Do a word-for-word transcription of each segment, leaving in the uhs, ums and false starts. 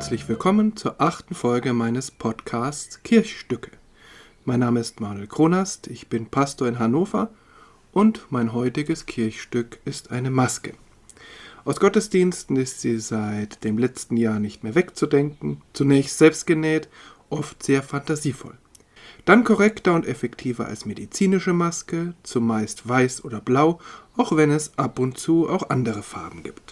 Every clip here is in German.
herzlich willkommen zur achten Folge meines Podcasts Kirchstücke. Mein Name ist Manuel Kronast, ich bin Pastor in Hannover und mein heutiges Kirchstück ist eine Maske. Aus Gottesdiensten ist sie seit dem letzten Jahr nicht mehr wegzudenken, zunächst selbst genäht, oft sehr fantasievoll. Dann korrekter und effektiver als medizinische Maske, zumeist weiß oder blau, auch wenn es ab und zu auch andere Farben gibt.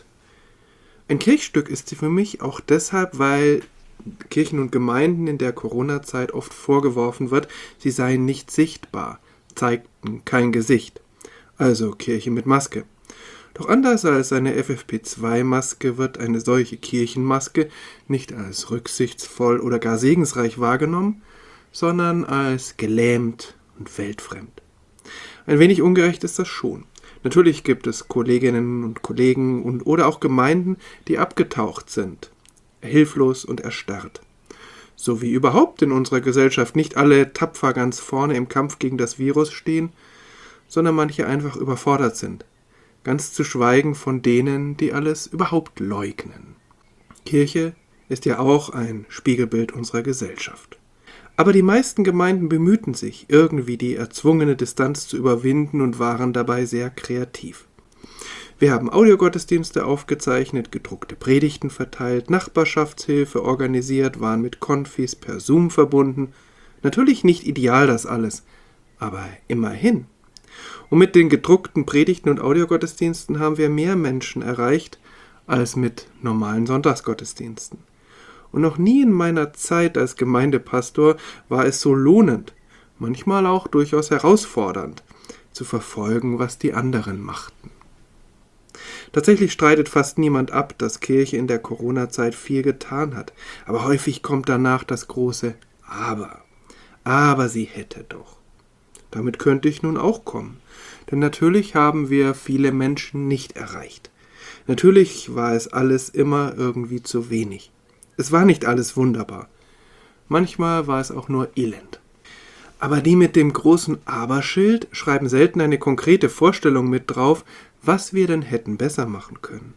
Ein Kirchstück ist sie für mich auch deshalb, weil Kirchen und Gemeinden in der Corona-Zeit oft vorgeworfen wird, sie seien nicht sichtbar, zeigten kein Gesicht. Also Kirche mit Maske. Doch anders als eine F F P zwei Maske wird eine solche Kirchenmaske nicht als rücksichtsvoll oder gar segensreich wahrgenommen, sondern als gelähmt und weltfremd. Ein wenig ungerecht ist das schon. Natürlich gibt es Kolleginnen und Kollegen und oder auch Gemeinden, die abgetaucht sind, hilflos und erstarrt. So wie überhaupt in unserer Gesellschaft nicht alle tapfer ganz vorne im Kampf gegen das Virus stehen, sondern manche einfach überfordert sind, ganz zu schweigen von denen, die alles überhaupt leugnen. Kirche ist ja auch ein Spiegelbild unserer Gesellschaft. Aber die meisten Gemeinden bemühten sich, irgendwie die erzwungene Distanz zu überwinden und waren dabei sehr kreativ. Wir haben Audiogottesdienste aufgezeichnet, gedruckte Predigten verteilt, Nachbarschaftshilfe organisiert, waren mit Konfis per Zoom verbunden. Natürlich nicht ideal das alles, aber immerhin. Und mit den gedruckten Predigten und Audiogottesdiensten haben wir mehr Menschen erreicht als mit normalen Sonntagsgottesdiensten. Und noch nie in meiner Zeit als Gemeindepastor war es so lohnend, manchmal auch durchaus herausfordernd, zu verfolgen, was die anderen machten. Tatsächlich streitet fast niemand ab, dass Kirche in der Corona-Zeit viel getan hat, aber häufig kommt danach das große Aber. Aber sie hätte doch. Damit könnte ich nun auch kommen, denn natürlich haben wir viele Menschen nicht erreicht. Natürlich war es alles immer irgendwie zu wenig. Es war nicht alles wunderbar. Manchmal war es auch nur elend. Aber die mit dem großen Aber-Schild schreiben selten eine konkrete Vorstellung mit drauf, was wir denn hätten besser machen können.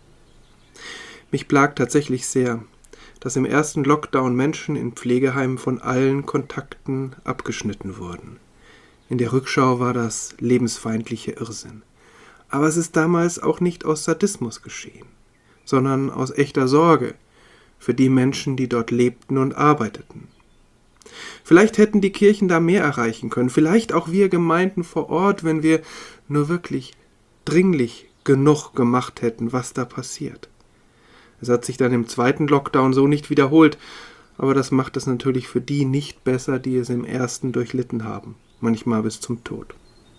Mich plagt tatsächlich sehr, dass im ersten Lockdown Menschen in Pflegeheimen von allen Kontakten abgeschnitten wurden. In der Rückschau war das lebensfeindliche Irrsinn. Aber es ist damals auch nicht aus Sadismus geschehen, sondern aus echter Sorge für die Menschen, die dort lebten und arbeiteten. Vielleicht hätten die Kirchen da mehr erreichen können, vielleicht auch wir Gemeinden vor Ort, wenn wir nur wirklich dringlich genug gemacht hätten, was da passiert. Es hat sich dann im zweiten Lockdown so nicht wiederholt, aber das macht es natürlich für die nicht besser, die es im ersten durchlitten haben, manchmal bis zum Tod.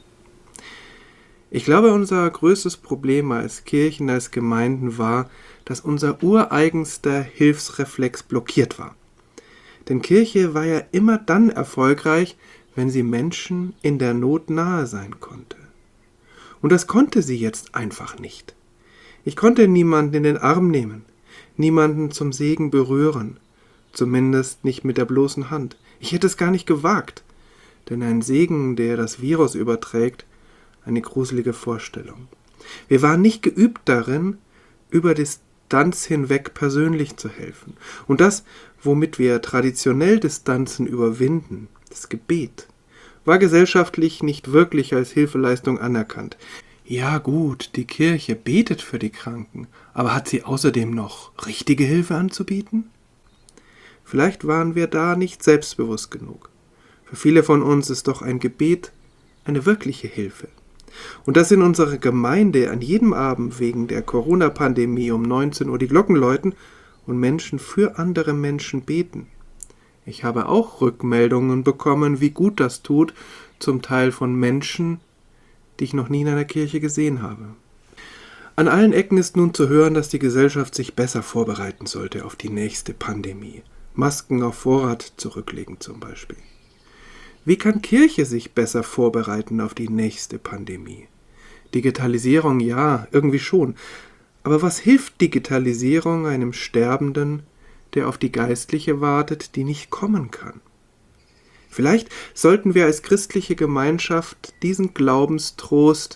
Ich glaube, unser größtes Problem als Kirchen, als Gemeinden war, dass unser ureigenster Hilfsreflex blockiert war. Denn Kirche war ja immer dann erfolgreich, wenn sie Menschen in der Not nahe sein konnte. Und das konnte sie jetzt einfach nicht. Ich konnte niemanden in den Arm nehmen, niemanden zum Segen berühren, zumindest nicht mit der bloßen Hand. Ich hätte es gar nicht gewagt, denn ein Segen, der das Virus überträgt, eine gruselige Vorstellung. Wir waren nicht geübt darin, über Distanz hinweg persönlich zu helfen. Und das, womit wir traditionell Distanzen überwinden, das Gebet, war gesellschaftlich nicht wirklich als Hilfeleistung anerkannt. Ja gut, die Kirche betet für die Kranken, aber hat sie außerdem noch richtige Hilfe anzubieten? Vielleicht waren wir da nicht selbstbewusst genug. Für viele von uns ist doch ein Gebet eine wirkliche Hilfe. Und dass in unserer Gemeinde an jedem Abend wegen der Corona-Pandemie um neunzehn Uhr die Glocken läuten und Menschen für andere Menschen beten. Ich habe auch Rückmeldungen bekommen, wie gut das tut, zum Teil von Menschen, die ich noch nie in einer Kirche gesehen habe. An allen Ecken ist nun zu hören, dass die Gesellschaft sich besser vorbereiten sollte auf die nächste Pandemie. Masken auf Vorrat zurücklegen zum Beispiel. Wie kann Kirche sich besser vorbereiten auf die nächste Pandemie? Digitalisierung, ja, irgendwie schon. Aber was hilft Digitalisierung einem Sterbenden, der auf die Geistliche wartet, die nicht kommen kann? Vielleicht sollten wir als christliche Gemeinschaft diesen Glaubenstrost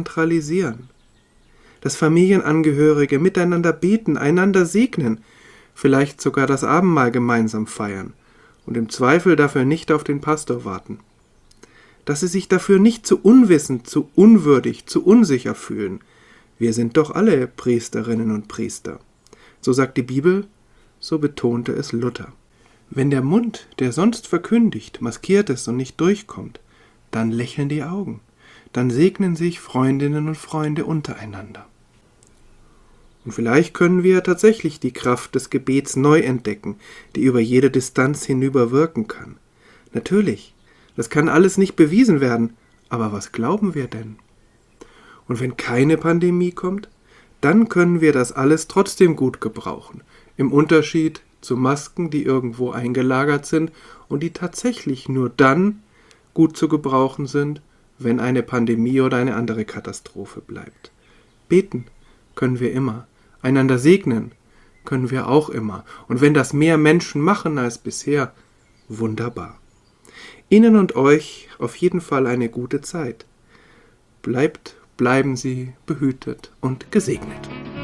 dezentralisieren. Dass Familienangehörige miteinander beten, einander segnen, vielleicht sogar das Abendmahl gemeinsam feiern und im Zweifel dafür nicht auf den Pastor warten. Dass sie sich dafür nicht zu unwissend, zu unwürdig, zu unsicher fühlen. Wir sind doch alle Priesterinnen und Priester. So sagt die Bibel, so betonte es Luther. Wenn der Mund, der sonst verkündigt, maskiert ist und nicht durchkommt, dann lächeln die Augen, dann segnen sich Freundinnen und Freunde untereinander. Und vielleicht können wir tatsächlich die Kraft des Gebets neu entdecken, die über jede Distanz hinüber wirken kann. Natürlich, das kann alles nicht bewiesen werden, aber was glauben wir denn? Und wenn keine Pandemie kommt, dann können wir das alles trotzdem gut gebrauchen, im Unterschied zu Masken, die irgendwo eingelagert sind und die tatsächlich nur dann gut zu gebrauchen sind, wenn eine Pandemie oder eine andere Katastrophe bleibt. Beten können wir immer, einander segnen können wir auch immer. Und wenn das mehr Menschen machen als bisher, wunderbar. Ihnen und euch auf jeden Fall eine gute Zeit. Bleibt, bleiben Sie behütet und gesegnet.